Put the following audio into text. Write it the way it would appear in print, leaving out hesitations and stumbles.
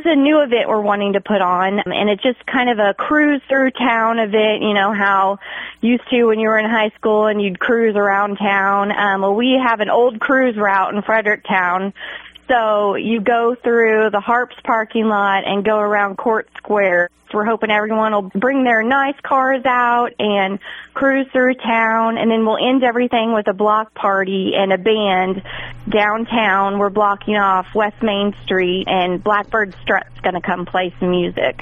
is a new event we're wanting to put on, and it's just kind of a cruise through town event, you know, how used to when you were in high school and you'd cruise around town. Well, we have an old cruise route in Fredericktown. So you go through the Harps parking lot and go around Court Square. So we're hoping everyone will bring their nice cars out and cruise through town, and then we'll end everything with a block party and a band downtown. We're blocking off West Main Street, and Blackbird Strut's going to come play some music.